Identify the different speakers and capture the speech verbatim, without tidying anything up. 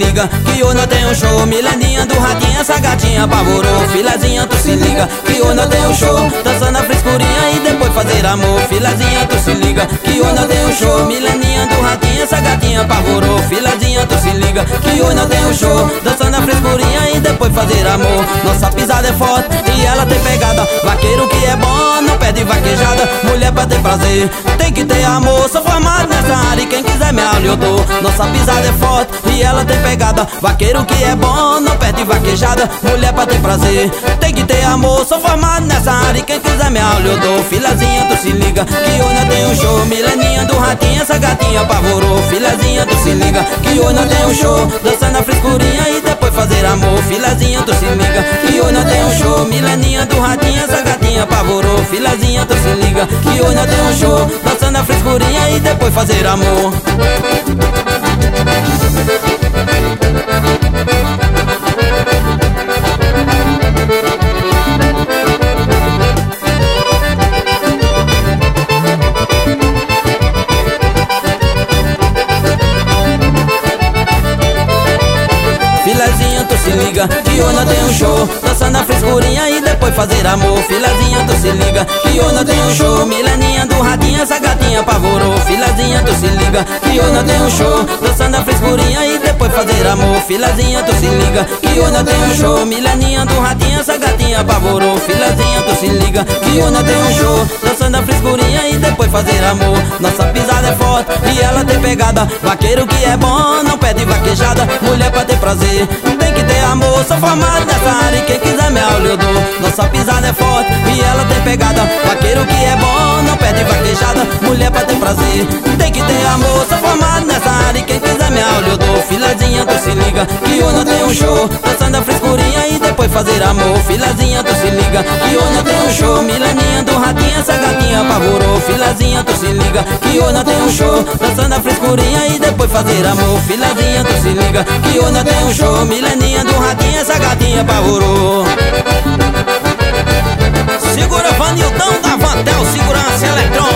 Speaker 1: liga, que hoje nós tem um show. Mileninha do ratinho, essa gatinha apavorou. Filazinha, tu se liga, que hoje nós tem um show. Dançando a frescurinha e depois fazer amor. Filazinha, tu se liga, que hoje nós tem um show. Mileninha do ratinho, essa gatinha apavorou. Filazinha, tu se liga, que hoje nós tem um show. Dançando a frescurinha e depois fazer amor. Nossa pisada é forte e ela tem pegada. Vaqueiro que é bom, não pede vaquejada. Mulher pra ter prazer, tem que ter amor. Sou formado nessa área e quem quiser me aula eu dou. Nossa pisada é forte e ela tem pegada. Vaqueiro que é bom, não perde vaquejada. Mulher pra ter prazer, tem que ter amor. Sou formado nessa área e quem quiser me aula eu dou. Filazinha, tu se liga, que hoje nós tem um show. Mileninha do ratinho, essa gatinha apavorou. Filazinha, tu se liga, que hoje nós tem um show. Dançando a frescurinha e depois fazer amor. Filazinha, tu se liga, que hoje nós tem um show. Mileninha do ratinho, essa gatinha apavorou. Filazinha, tu se liga, que hoje nós tem um show. Dançando a frescurinha e depois fazer amor. Filazinha, tu se liga, que hoje nós tem um show. Dançando a frescurinha e depois fazer amor. Filazinha, tu se liga, que hoje nós tem um show. Mileninha do ratinho, essa gatinha apavorou. Filazinha, tu se liga, que hoje nós tem um show. Dançando a frescurinha e depois fazer amor. Filazinha, tu se liga, que hoje nós tem um show. Mileninha do ratinho, essa gatinha apavorou. Filazinha, tu se liga, que hoje nós tem um show. Dançando a frescurinha e depois fazer amor. Nossa pisada é forte e ela tem pegada. Vaqueiro que é bom, não pede vaquejada. Mulher pra ter prazer, tem que ter amor. Sou formado nessa área e quem quiser me aula eu dou. Nossa pisada é forte e ela tem pegada. Vaqueiro que é bom, não pede vaquejada. Mulher pra ter prazer, tem que ter amor. Sou formado nessa área e quem quiser me aula eu dou. Filazinha, tu se liga, que hoje nós tem um show. Dançando a frescurinha e depois fazer amor. Filazinha, tu se liga, que hoje nós tem um show. Mileninha do ratinho, essa gatinha apavorou. Filazinha, tu se liga, que hoje nós tem um show. Dançando a frescurinha e depois fazer amor. Filazinha, tu se liga, que hoje nós tem um show. Mileninha do ratinho, essa gatinha apavorou. Segura Vanildão da Vantel Segurança Eletrônica.